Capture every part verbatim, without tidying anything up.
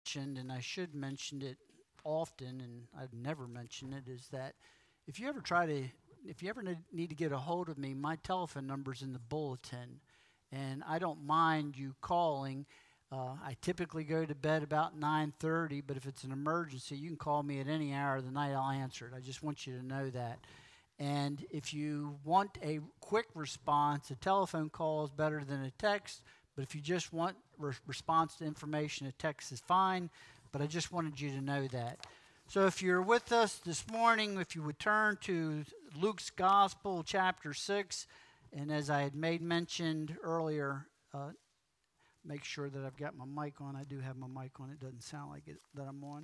mentioned, and I should mention it often, and I've never mentioned it, is that if you ever try to, if you ever need to get a hold of me, my telephone number's in the bulletin, and I don't mind you calling. Uh, I typically go to bed about nine thirty, but if it's an emergency, you can call me at any hour of the night. I'll answer it. I just want you to know that. And if you want a quick response, a telephone call is better than a text. But if you just want re- response to information, a text is fine. But I just wanted you to know that. So if you're with us this morning, if you would turn to Luke's Gospel, chapter six. And as I had made mentioned earlier, uh, make sure that I've got my mic on. I do have my mic on. It doesn't sound like it that I'm on.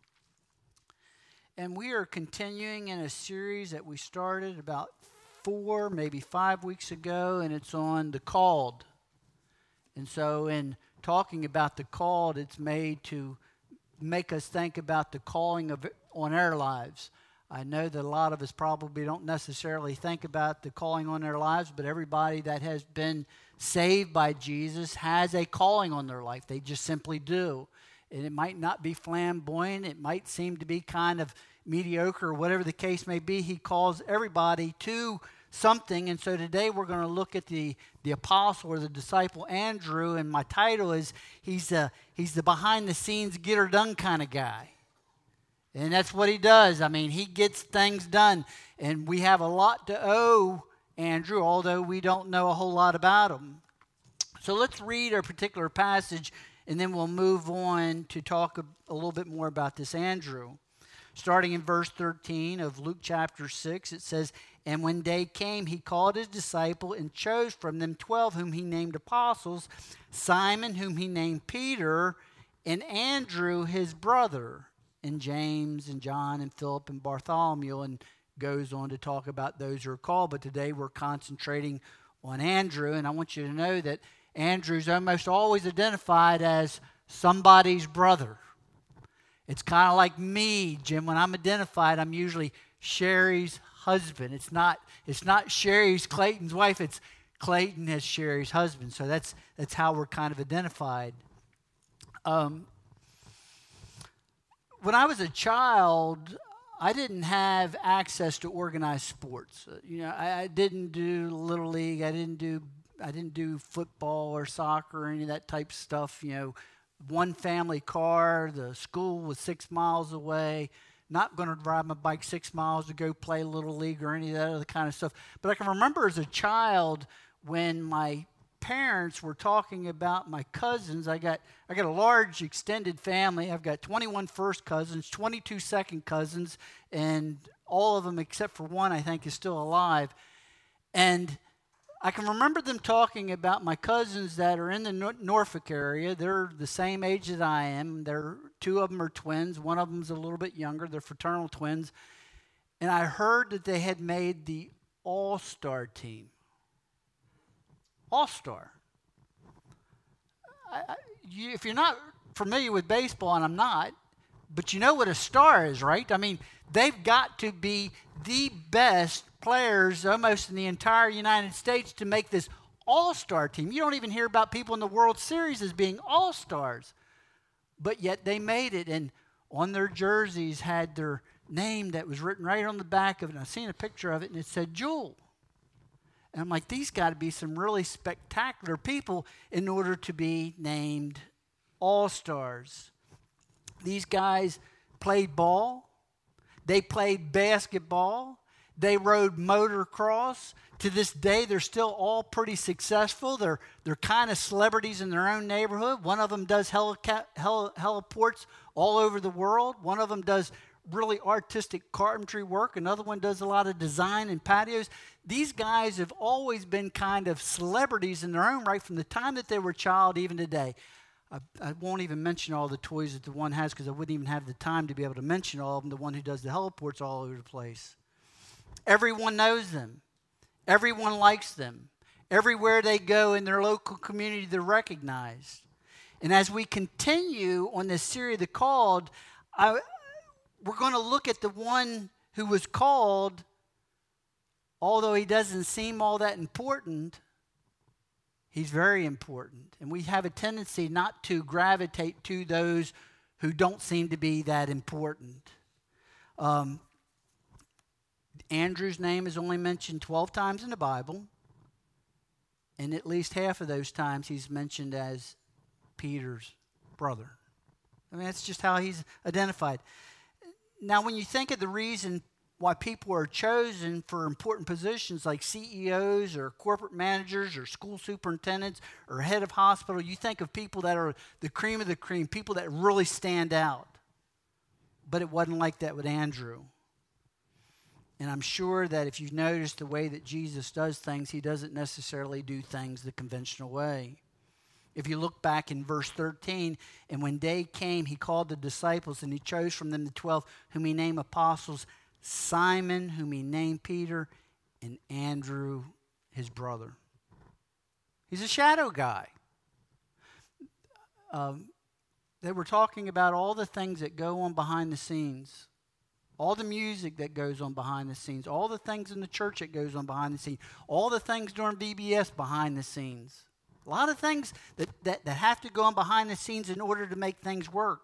And we are continuing in a series that we started about four, maybe five weeks ago, and it's on the called. And so in talking about the called, it's made to make us think about the calling of on our lives. I know that a lot of us probably don't necessarily think about the calling on their lives, but everybody that has been saved by Jesus has a calling on their life. They just simply do. And it might not be flamboyant. It might seem to be kind of mediocre, or whatever the case may be. He calls everybody to something. And so today we're going to look at the, the apostle or the disciple Andrew. And my title is, he's, a, he's the behind-the-scenes get-her-done kind of guy. And that's what he does. I mean, he gets things done. And we have a lot to owe Andrew, although we don't know a whole lot about him. So let's read a particular passage, and then we'll move on to talk a, a little bit more about this Andrew. Starting in verse thirteen of Luke chapter six, it says, "And when day came, he called his disciple and chose from them twelve, whom he named apostles, Simon, whom he named Peter, and Andrew his brother, and James and John and Philip and Bartholomew," and goes on to talk about those who are called. But today we're concentrating on Andrew, and I want you to know that Andrew's almost always identified as somebody's brother. It's kind of like me, Jim. When I'm identified, I'm usually Sherry's husband. It's not it's not Sherry's Clayton's wife. It's Clayton as Sherry's husband. So that's that's how we're kind of identified. Um, when I was a child, I didn't have access to organized sports. Uh, you know, I, I didn't do Little League. I didn't do I didn't do football or soccer or any of that type of stuff. You know, one family car. The school was six miles away. Not going to ride my bike six miles to go play Little League or any of that other kind of stuff. But I can remember as a child when my parents were talking about my cousins. I got I got a large extended family. I've got twenty-one first cousins, twenty-two second cousins, and all of them except for one I think is still alive. And I can remember them talking about my cousins that are in the Nor- Norfolk area. They're the same age that I am. They're two of them are twins. One of them's a little bit younger. They're fraternal twins. And I heard that they had made the All-Star team. All-Star. I, I, you, if you're not familiar with baseball, and I'm not, but you know what a star is, right? I mean, they've got to be the best players almost in the entire United States to make this all-star team. You don't even hear about people in the World Series as being all-stars. But yet they made it, and on their jerseys had their name that was written right on the back of it. And I've seen a picture of it, and it said Jewel. And I'm like, these got to be some really spectacular people in order to be named all-stars. These guys played ball. They played basketball. They rode motocross. To this day, they're still all pretty successful. They're they're kind of celebrities in their own neighborhood. One of them does helica- hel- heliports all over the world. One of them does really artistic carpentry work. Another one does a lot of design and patios. These guys have always been kind of celebrities in their own right from the time that they were a child, even today. I, I won't even mention all the toys that the one has because I wouldn't even have the time to be able to mention all of them. The one who does the heliports all over the place. Everyone knows them. Everyone likes them. Everywhere they go in their local community, they're recognized. And as we continue on this series, The Called, I, we're going to look at the one who was called, although he doesn't seem all that important, he's very important. And we have a tendency not to gravitate to those who don't seem to be that important. Um, Andrew's name is only mentioned twelve times in the Bible, and at least half of those times he's mentioned as Peter's brother. I mean, that's just how he's identified. Now, when you think of the reason why people are chosen for important positions like C E Os or corporate managers or school superintendents or head of hospital, you think of people that are the cream of the cream, people that really stand out. But it wasn't like that with Andrew. And I'm sure that if you've noticed the way that Jesus does things, he doesn't necessarily do things the conventional way. If you look back in verse thirteen, and when day came, he called the disciples, and he chose from them the twelve, whom he named apostles, Simon, whom he named Peter, and Andrew, his brother. He's a shadow guy. Um, they were talking about all the things that go on behind the scenes. All the music that goes on behind the scenes. All the things in the church that goes on behind the scenes. All the things during V B S behind the scenes. A lot of things that, that, that have to go on behind the scenes in order to make things work.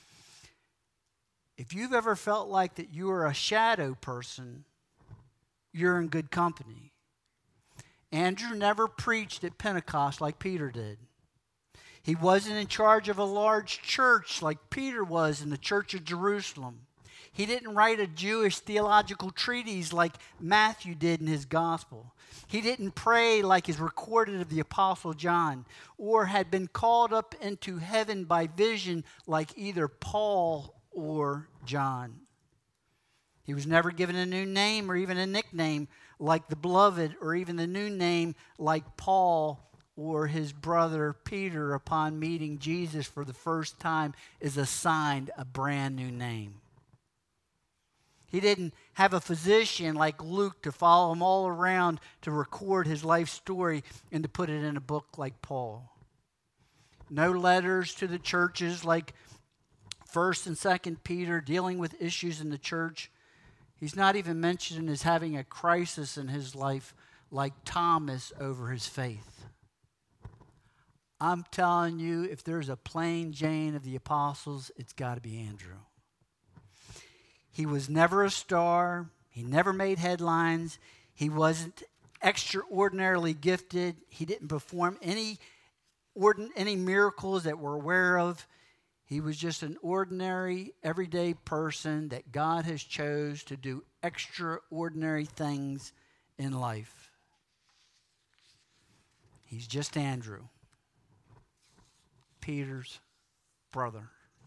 If you've ever felt like that you are a shadow person, you're in good company. Andrew never preached at Pentecost like Peter did. He wasn't in charge of a large church like Peter was in the church of Jerusalem. He didn't write a Jewish theological treatise like Matthew did in his gospel. He didn't pray like is recorded of the Apostle John, or had been called up into heaven by vision like either Paul or John. He was never given a new name or even a nickname like the Beloved, or even the new name like Paul or his brother Peter upon meeting Jesus for the first time is assigned a brand new name. He didn't have a physician like Luke to follow him all around to record his life story and to put it in a book like Paul. No letters to the churches like First and Second Peter dealing with issues in the church. He's not even mentioned as having a crisis in his life like Thomas over his faith. I'm telling you, if there's a plain Jane of the apostles, it's got to be Andrew. He was never a star. He never made headlines. He wasn't extraordinarily gifted. He didn't perform any, ordin- any miracles that we're aware of. He was just an ordinary, everyday person that God has chose to do extraordinary things in life. He's just Andrew, Peter's brother.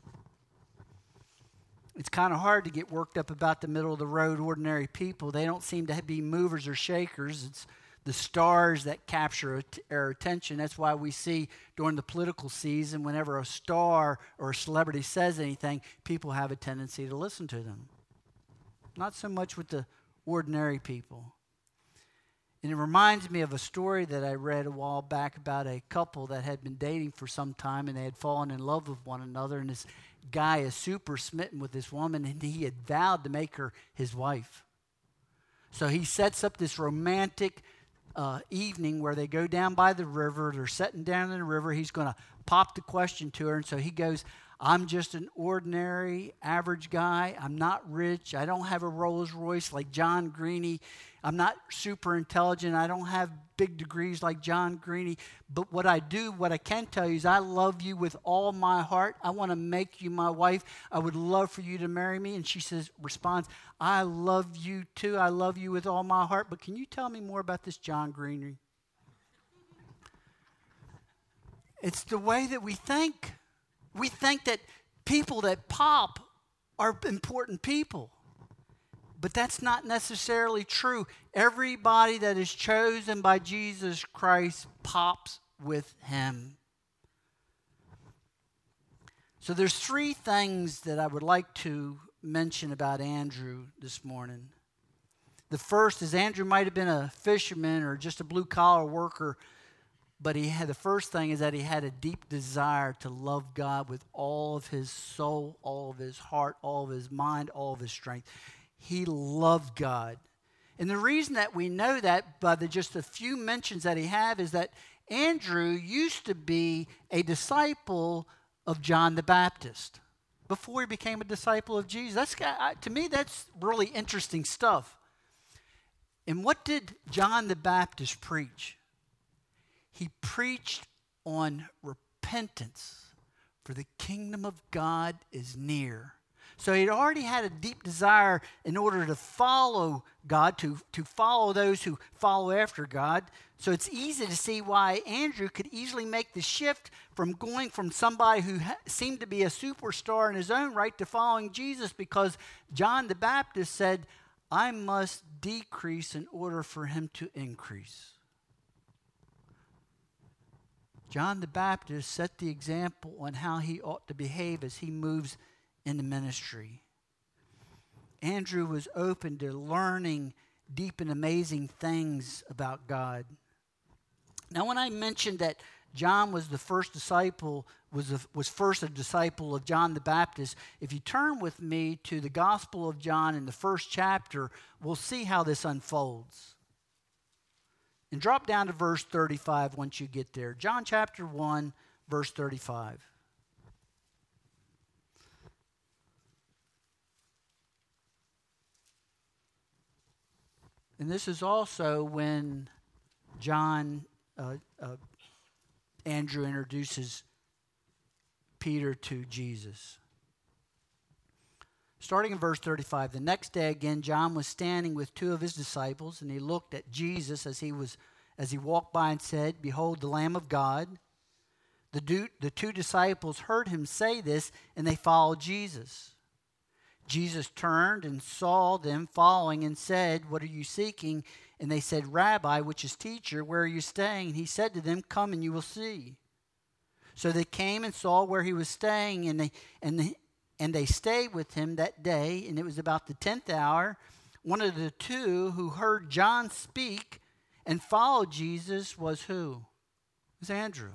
It's kind of hard to get worked up about the middle of the road ordinary people. They don't seem to be movers or shakers. It's the stars that capture our attention. That's why we see during the political season, whenever a star or a celebrity says anything, people have a tendency to listen to them. Not so much with the ordinary people. And it reminds me of a story that I read a while back about a couple that had been dating for some time, and they had fallen in love with one another, and this guy is super smitten with this woman, and he had vowed to make her his wife. So he sets up this romantic uh, evening where they go down by the river. They're sitting down in the river. He's going to pop the question to her, and so he goes, I'm just an ordinary, average guy. I'm not rich. I don't have a Rolls Royce like John Greene. I'm not super intelligent. I don't have big degrees like John Greene. But what I do, what I can tell you is I love you with all my heart. I want to make you my wife. I would love for you to marry me. And she says, responds, I love you too. I love you with all my heart. But can you tell me more about this John Greene? It's the way that we think. We think that people that pop are important people. But that's not necessarily true. Everybody that is chosen by Jesus Christ pops with him. So there's three things that I would like to mention about Andrew this morning. The first is Andrew might have been a fisherman or just a blue-collar worker, but he had the first thing is that he had a deep desire to love God with all of his soul, all of his heart, all of his mind, all of his strength. He loved God. And the reason that we know that by the just a few mentions that he had is that Andrew used to be a disciple of John the Baptist. before he became a disciple of Jesus. That's, to me, that's really interesting stuff. And what did John the Baptist preach? He preached on repentance, for the kingdom of God is near. So he'd already had a deep desire in order to follow God, to, to follow those who follow after God. So it's easy to see why Andrew could easily make the shift from going from somebody who ha- seemed to be a superstar in his own right to following Jesus, because John the Baptist said, I must decrease in order for him to increase. John the Baptist set the example on how he ought to behave as he moves in the ministry. Andrew was open to learning deep and amazing things about God. Now, when I mentioned that John was the first disciple, was, a, was first a disciple of John the Baptist, if you turn with me to the Gospel of John in the first chapter, we'll see how this unfolds. And drop down to verse thirty-five once you get there. John chapter one, verse thirty-five. And this is also when John, uh, uh, Andrew introduces Peter to Jesus. Starting in verse thirty-five, the next day again, John was standing with two of his disciples, and he looked at Jesus as he was, as he walked by and said, Behold, the Lamb of God. The, do, the two disciples heard him say this, and they followed Jesus. Jesus turned and saw them following and said, What are you seeking? And they said, Rabbi, which is teacher, where are you staying? And he said to them, Come and you will see. So they came and saw where he was staying, and they and they, and they stayed with him that day. And it was about the tenth hour. One of the two who heard John speak and followed Jesus was who? It was Andrew.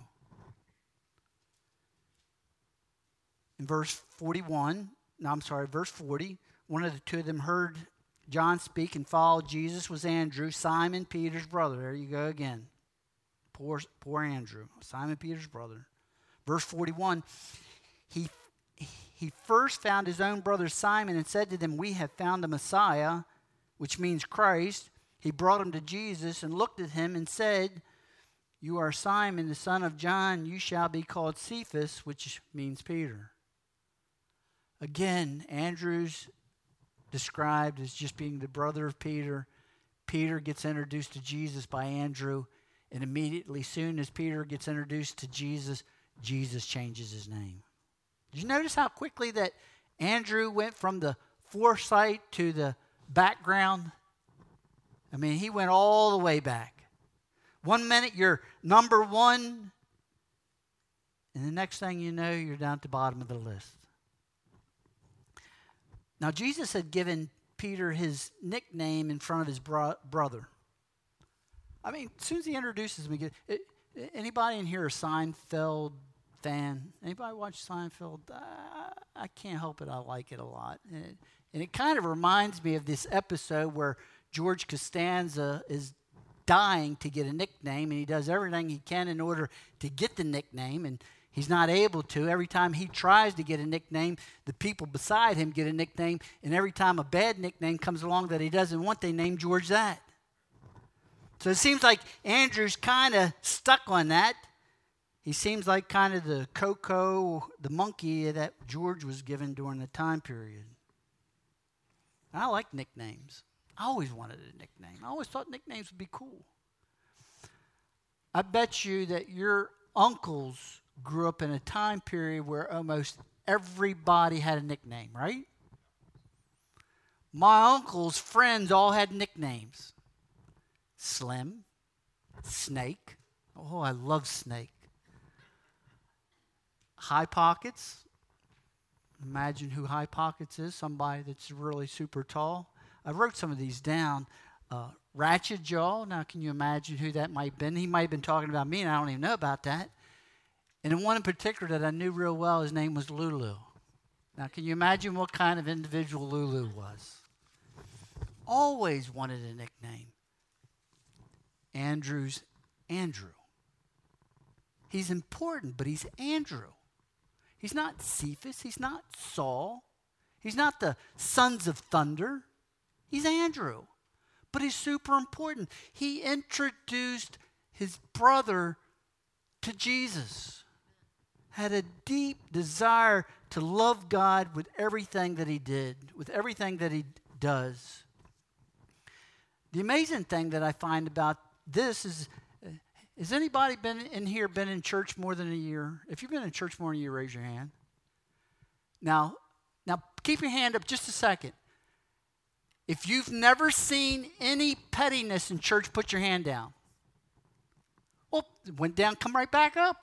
In verse forty-one, no, I'm sorry, verse forty, one of the two of them heard John speak and followed Jesus was Andrew, Simon Peter's brother. There you go again. Poor, poor Andrew, Simon Peter's brother. Verse forty-one, he, he first found his own brother Simon and said to them, We have found the Messiah, which means Christ. He brought him to Jesus and looked at him and said, You are Simon, the son of John. You shall be called Cephas, which means Peter. Again, Andrew's described as just being the brother of Peter. Peter gets introduced to Jesus by Andrew, and immediately, soon as Peter gets introduced to Jesus, Jesus changes his name. Did you notice how quickly that Andrew went from the foresight to the background? I mean, he went all the way back. One minute you're number one, and the next thing you know, you're down at the bottom of the list. Now, Jesus had given Peter his nickname in front of his bro- brother. I mean, as soon as he introduces me, it, anybody in here a Seinfeld fan? Anybody watch Seinfeld? Uh, I can't help it. I like it a lot. And it, and it kind of reminds me of this episode where George Costanza is dying to get a nickname, and he does everything he can in order to get the nickname, and he's not able to. Every time he tries to get a nickname, the people beside him get a nickname. And every time a bad nickname comes along that he doesn't want, they name George that. So it seems like Andrew's kind of stuck on that. He seems like kind of the Coco, the monkey that George was given during the time period. I like nicknames. I always wanted a nickname. I always thought nicknames would be cool. I bet you that your uncles grew up in a time period where almost everybody had a nickname, right? My uncle's friends all had nicknames. Slim, Snake. Oh, I love Snake. High Pockets. Imagine who High Pockets is, somebody that's really super tall. I wrote some of these down. Uh, Ratchet Jaw. Now, can you imagine who that might have been? He might have been talking about me, and I don't even know about that. And the one in particular that I knew real well, his name was Lulu. Now, can you imagine what kind of individual Lulu was? Always wanted a nickname. Andrew's Andrew. He's important, but he's Andrew. He's not Cephas. He's not Saul. He's not the sons of thunder. He's Andrew. But he's super important. He introduced his brother to Jesus. Had a deep desire to love God with everything that he did, with everything that he does. The amazing thing that I find about this is, has anybody been in here, been in church more than a year? If you've been in church more than a year, raise your hand. Now, now keep your hand up just a second. If you've never seen any pettiness in church, put your hand down. Well, it went down, come right back up.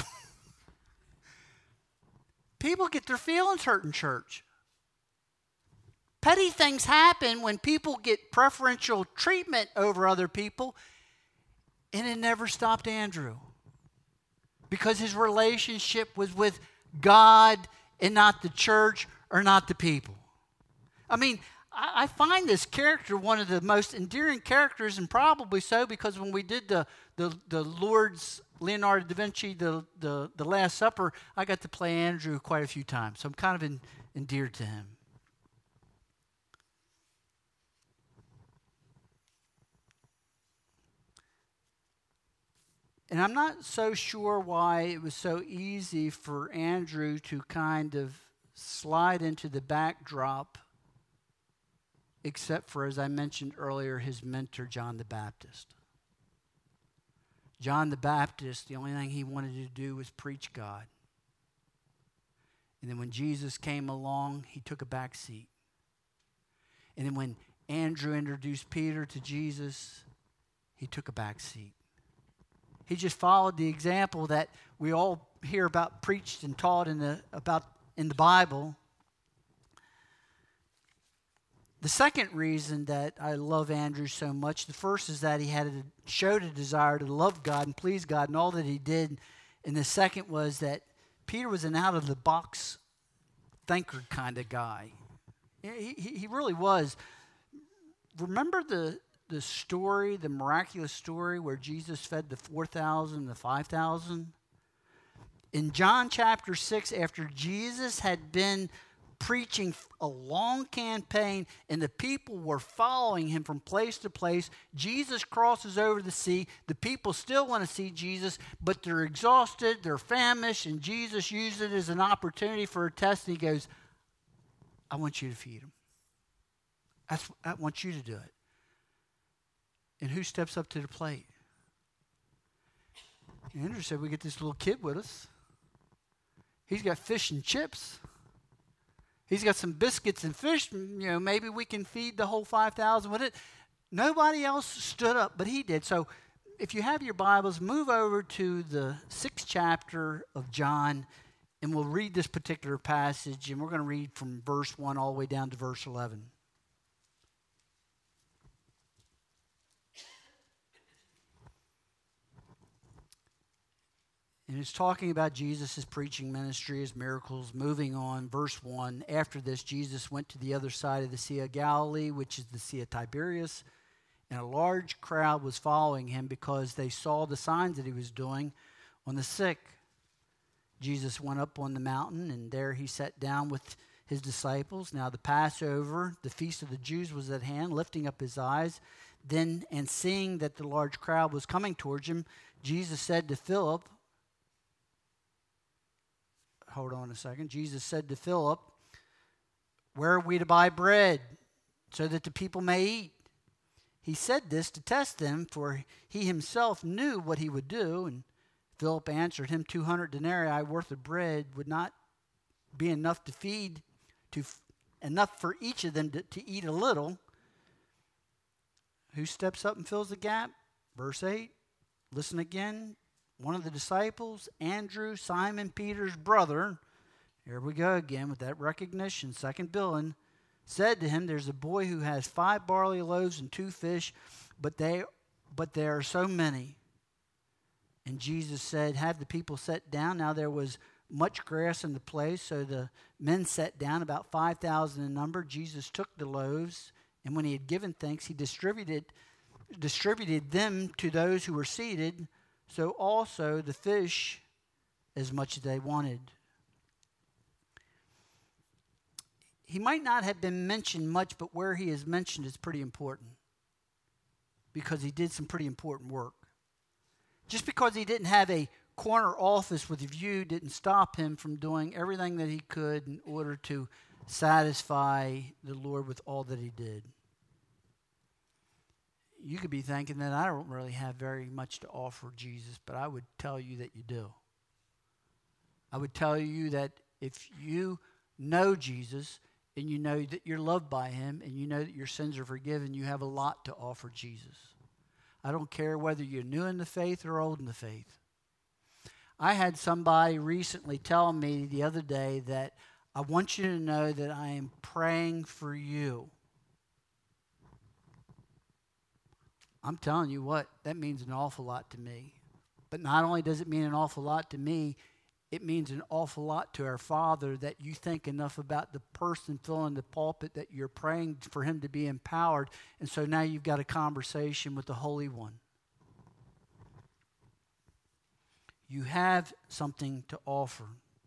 People get their feelings hurt in church. Petty things happen when people get preferential treatment over other people. And it never stopped Andrew. Because his relationship was with God and not the church or not the people. I mean, I, I find this character one of the most endearing characters, and probably so because when we did the, the, the Lord's, Leonardo da Vinci, the, the, the Last Supper, I got to play Andrew quite a few times. So I'm kind of in, endeared to him. And I'm not so sure why it was so easy for Andrew to kind of slide into the backdrop, except for, as I mentioned earlier, his mentor, John the Baptist. John the Baptist, the only thing he wanted to do was preach God. And then when Jesus came along, he took a back seat. And then when Andrew introduced Peter to Jesus, he took a back seat. He just followed the example that we all hear about preached and taught in the about in the Bible. The second reason that I love Andrew so much, the first is that he had a, showed a desire to love God and please God in all that he did. And the second was that Peter was an out-of-the-box thinker kind of guy. He, he, he really was. Remember the... The story, the miraculous story where Jesus fed the four thousand, the five thousand? In John chapter six, after Jesus had been preaching a long campaign and the people were following him from place to place, Jesus crosses over the sea. The people still want to see Jesus, but they're exhausted, they're famished, and Jesus used it as an opportunity for a test, and he goes, I want you to feed them. That's, I want you to do it. And who steps up to the plate? Andrew said, we get this little kid with us. He's got fish and chips. He's got some biscuits and fish. You know, maybe we can feed the whole five thousand with it. Nobody else stood up, but he did. So if you have your Bibles, move over to the sixth chapter of John, and we'll read this particular passage, and we're going to read from verse one all the way down to verse eleven. And it's talking about Jesus' preaching ministry, his miracles, moving on. Verse one, after this, Jesus went to the other side of the Sea of Galilee, which is the Sea of Tiberias, and a large crowd was following him because they saw the signs that he was doing on the sick. Jesus went up on the mountain, and there he sat down with his disciples. Now the Passover, the feast of the Jews, was at hand. Lifting up his eyes, then and seeing that the large crowd was coming towards him, Jesus said to Philip, Hold on a second. Jesus said to Philip, where are we to buy bread so that the people may eat? He said this to test them, for he himself knew what he would do. And Philip answered him, two hundred denarii worth of bread would not be enough to feed, to enough for each of them to, to eat a little. Who steps up and fills the gap? Verse eight. Listen again. One of the disciples, Andrew, Simon Peter's brother, here we go again with that recognition, second billing, said to him, there's a boy who has five barley loaves and two fish, but they, but there are so many. And Jesus said, have the people sit down. Now there was much grass in the place, so the men sat down, about five thousand in number. Jesus took the loaves, and when he had given thanks, he distributed, distributed them to those who were seated, so also the fish as much as they wanted. he might not have been mentioned much, but where he is mentioned is pretty important because he did some pretty important work. Just because he didn't have a corner office with a view didn't stop him from doing everything that he could in order to satisfy the Lord with all that he did. You could be thinking that I don't really have very much to offer Jesus, but I would tell you that you do. I would tell you that if you know Jesus and you know that you're loved by him and you know that your sins are forgiven, you have a lot to offer Jesus. I don't care whether you're new in the faith or old in the faith. I had somebody recently tell me the other day that I want you to know that I am praying for you. I'm telling you what, that means an awful lot to me. But not only does it mean an awful lot to me, it means an awful lot to our Father that you think enough about the person filling the pulpit that you're praying for him to be empowered. And so now you've got a conversation with the Holy One. You have something to offer.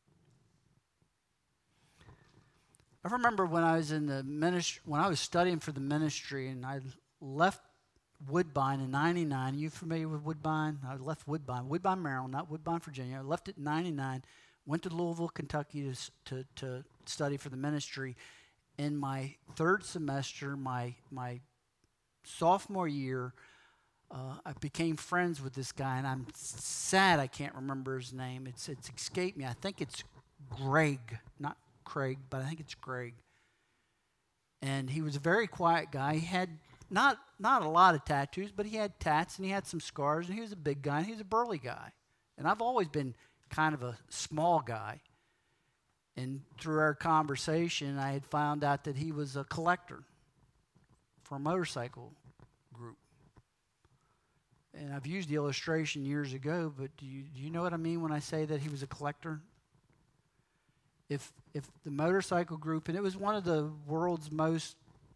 I remember when I was in the ministry, when I was studying for the ministry, and I left Woodbine in ninety-nine. Are you familiar with Woodbine? I left Woodbine, Woodbine, Maryland, not Woodbine, Virginia. I left it in ninety-nine, went to Louisville, Kentucky to, to, to study for the ministry. In my third semester, my, my sophomore year, uh, I became friends with this guy, and I'm sad I can't remember his name. It's, it's escaped me. I think it's Greg, not Craig, but I think it's Greg. And he was a very quiet guy. He had Not not a lot of tattoos, but he had tats and he had some scars, and he was a big guy and he was a burly guy. And I've always been kind of a small guy. And through our conversation, I had found out that he was a collector for a motorcycle group. And I've used the illustration years ago, but do you, do you know what I mean when I say that he was a collector? If if the motorcycle group, and it was one of the world's most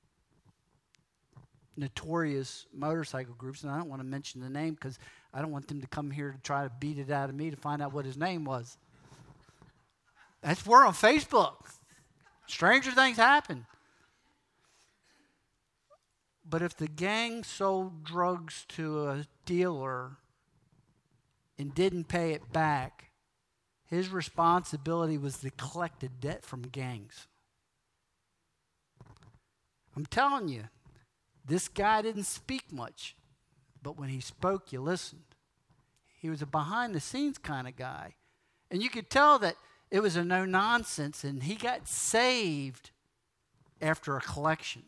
notorious motorcycle groups, and I don't want to mention the name because I don't want them to come here to try to beat it out of me to find out what his name was. That's we're on Facebook. Stranger things happen. But if the gang sold drugs to a dealer and didn't pay it back, his responsibility was to collect the debt from gangs. I'm telling you, this guy didn't speak much, but when he spoke, you listened. He was a behind-the-scenes kind of guy. And you could tell that it was a no-nonsense, and he got saved after a collection.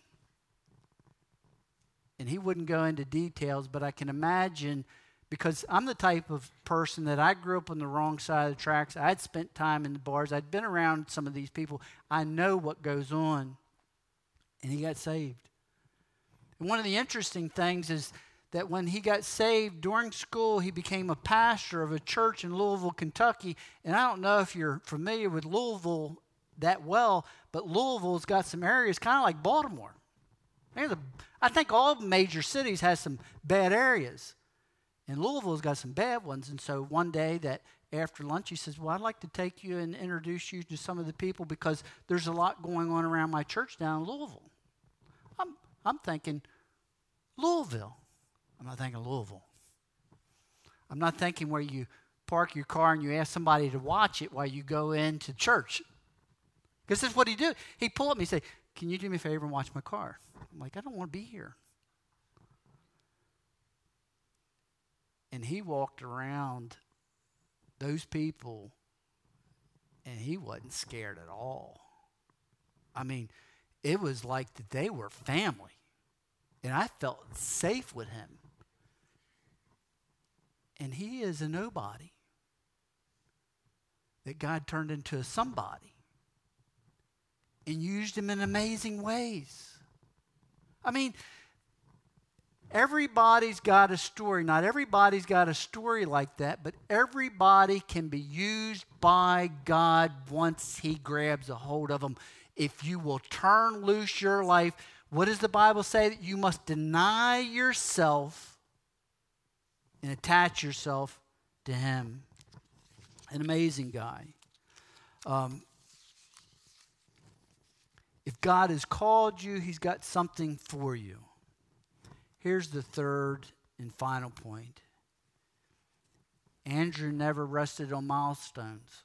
And he wouldn't go into details, but I can imagine, because I'm the type of person that I grew up on the wrong side of the tracks. I'd spent time in the bars. I'd been around some of these people. I know what goes on. And he got saved. And one of the interesting things is that when he got saved during school, he became a pastor of a church in Louisville, Kentucky. And I don't know if you're familiar with Louisville that well, but Louisville's got some areas kind of like Baltimore. I think all major cities have some bad areas. And Louisville's got some bad ones. And so one day that after lunch, he says, well, I'd like to take you and introduce you to some of the people because there's a lot going on around my church down in Louisville. I'm I'm thinking, Louisville. I'm not thinking Louisville. I'm not thinking where you park your car and you ask somebody to watch it while you go into church. Because this is what he do. He'd pull up and he'd say, can you do me a favor and watch my car? I'm like, I don't want to be here. And he walked around those people and he wasn't scared at all. I mean, it was like that they were family. And I felt safe with him. And he is a nobody that God turned into a somebody and used him in amazing ways. I mean, everybody's got a story. Not everybody's got a story like that, but everybody can be used by God once he grabs a hold of them. If you will turn loose your life, what does the Bible say? That you must deny yourself and attach yourself to him. An amazing guy. Um, If God has called you, he's got something for you. Here's the third and final point. Andrew never rested on milestones.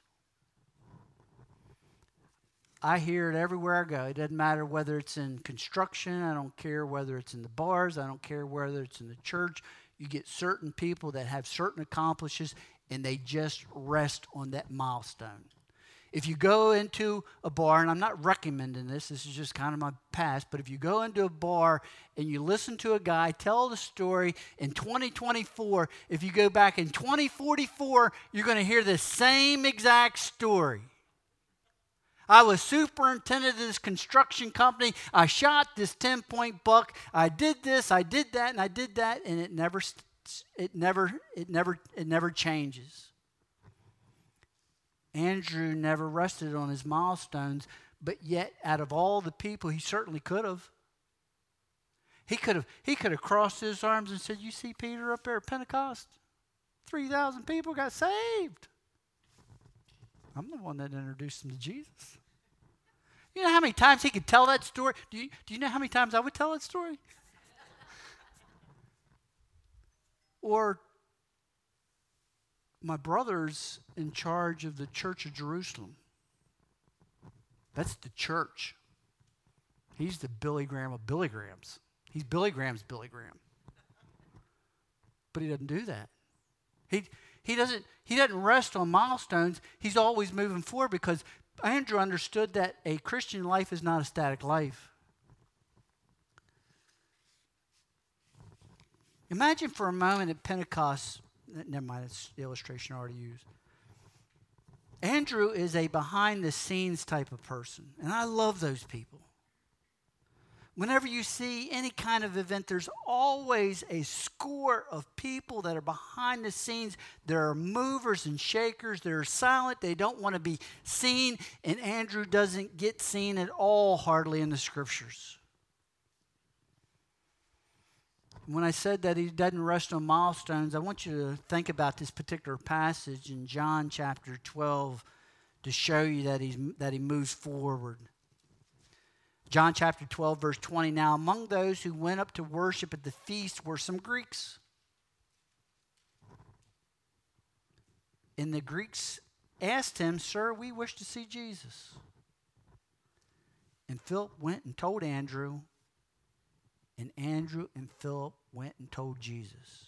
I hear it everywhere I go. It doesn't matter whether it's in construction. I don't care whether it's in the bars. I don't care whether it's in the church. You get certain people that have certain accomplishments, and they just rest on that milestone. If you go into a bar, and I'm not recommending this, this is just kind of my past, but if you go into a bar and you listen to a guy tell the story in twenty twenty-four, if you go back in twenty forty-four, you're going to hear the same exact story. I was superintendent of this construction company. I shot this ten-point buck. I did this, I did that, and I did that, and it never, it never, it never, it never changes. Andrew never rested on his milestones, but yet out of all the people, he certainly could have. He could have he could have crossed his arms and said, you see Peter up there at Pentecost? three thousand people got saved. I'm the one that introduced them to Jesus. You know how many times he could tell that story? Do you, do you know how many times I would tell that story? Or my brother's in charge of the Church of Jerusalem. That's the church. He's the Billy Graham of Billy Grahams. He's Billy Graham's Billy Graham. But he doesn't do that. He he doesn't he doesn't rest on milestones. He's always moving forward because Andrew understood that a Christian life is not a static life. Imagine for a moment at Pentecost. Never mind, it's the illustration I already used. Andrew is a behind-the-scenes type of person, and I love those people. Whenever you see any kind of event, there's always a score of people that are behind the scenes. There are movers and shakers. They're silent. They don't want to be seen, and Andrew doesn't get seen at all hardly in the Scriptures. When I said that he doesn't rest on milestones, I want you to think about this particular passage in John chapter twelve to show you that he's that he moves forward. John chapter twelve, verse twenty. Now among those who went up to worship at the feast were some Greeks. And the Greeks asked him, Sir, we wish to see Jesus. And Philip went and told Andrew. And Andrew and Philip went and told Jesus.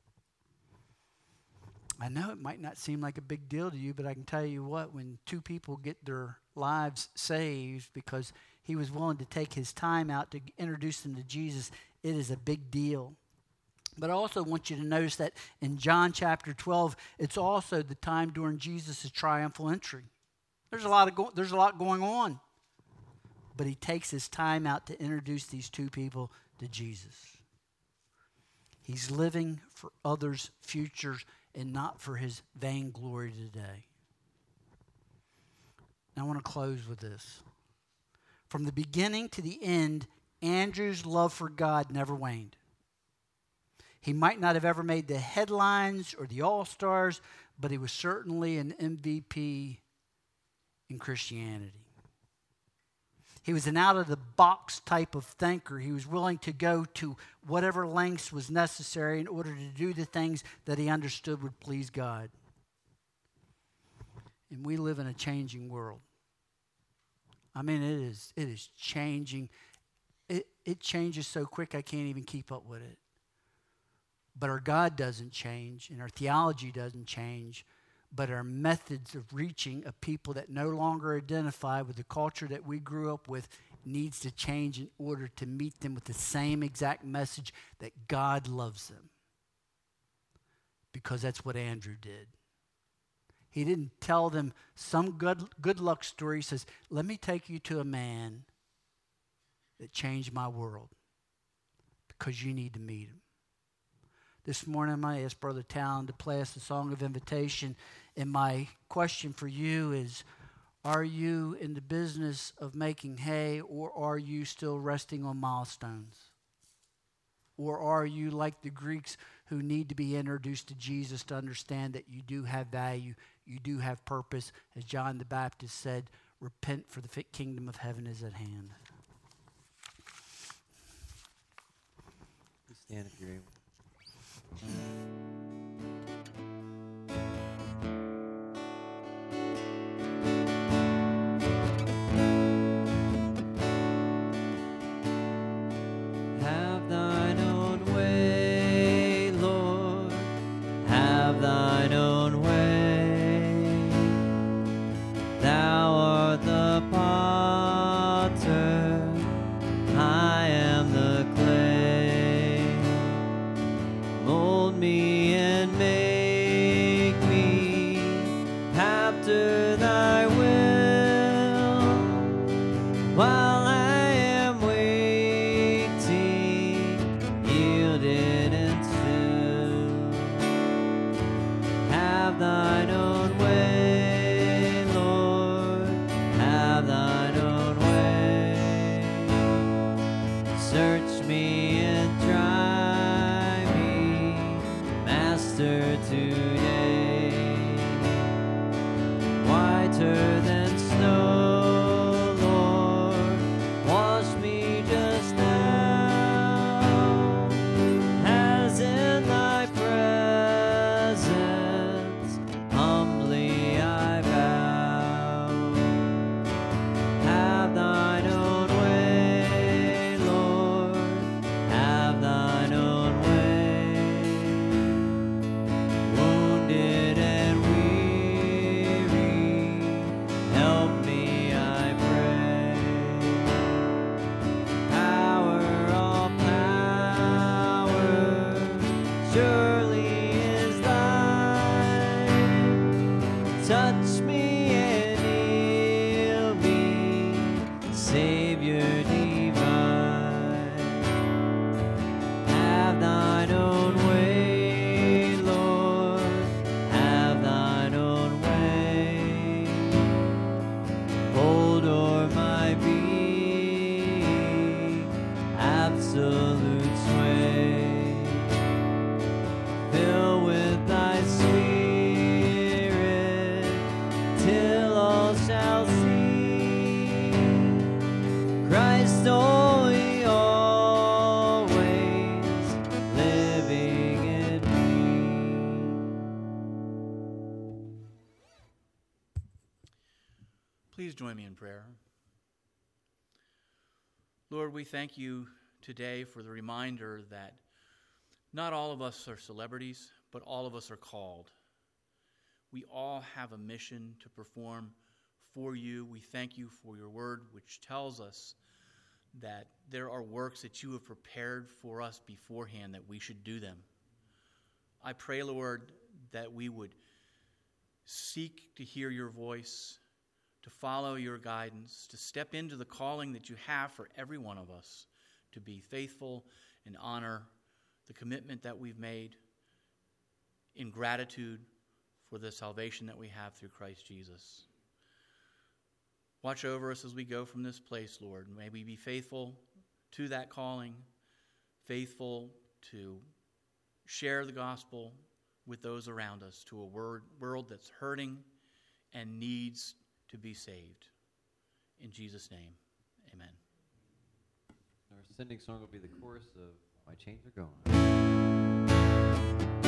I know it might not seem like a big deal to you, but I can tell you what, when two people get their lives saved because he was willing to take his time out to introduce them to Jesus, it is a big deal. But I also want you to notice that in John chapter twelve, it's also the time during Jesus' triumphal entry. There's a lot of go- there's a lot going on. But he takes his time out to introduce these two people to Jesus. He's living for others' futures and not for his vainglory today. Now I want to close with this. From the beginning to the end, Andrew's love for God never waned. He might not have ever made the headlines or the All-Stars, but he was certainly an M V P in Christianity. He was an out-of-the-box type of thinker. He was willing to go to whatever lengths was necessary in order to do the things that he understood would please God. And we live in a changing world. I mean, it is it is changing. It, it changes so quick I can't even keep up with it. But our God doesn't change, and our theology doesn't change. But our methods of reaching a people that no longer identify with the culture that we grew up with needs to change in order to meet them with the same exact message that God loves them. Because that's what Andrew did. He didn't tell them some good, good luck story. He says, let me take you to a man that changed my world because you need to meet him. This morning, I'm going to ask Brother Talon to play us the song of invitation. And my question for you is, are you in the business of making hay, or are you still resting on milestones? Or are you like the Greeks who need to be introduced to Jesus to understand that you do have value, you do have purpose? As John the Baptist said, repent, for the kingdom of heaven is at hand. Please stand if you're able. Have thine own way, Lord, have thine own way. Thou art the potter, I am the clay. Mold me and make me after thy will, while I am waiting, yielded and still. Have thine own way, Lord, have thine own way. Search me and try me, Master, today. Whiter than snow, Lord, wash me just now, as in thy presence humbly I bow. Have thine own way, Lord, have thine own way. Wounded and weary, help me, I pray. Power, all power, surely is thine. Touch me and heal me, Savior divine. Have thine own way, Lord, have thine own way. Hold o'er my being, absolute sway. Fill with thy spirit, till all shall see Christ only, always living in me. Please join me in prayer. Lord, we thank you today for the reminder that not all of us are celebrities, but all of us are called. We all have a mission to perform for you. We thank you for your word, which tells us that there are works that you have prepared for us beforehand, that we should do them. I pray, Lord, that we would seek to hear your voice, to follow your guidance, to step into the calling that you have for every one of us, to be faithful and honor the commitment that we've made in gratitude for the salvation that we have through Christ Jesus. Watch over us as we go from this place, Lord. May we be faithful to that calling, faithful to share the gospel with those around us, to a word, world that's hurting and needs to be saved. In Jesus' name, amen. Our sending song will be the chorus of My Chains Are Gone.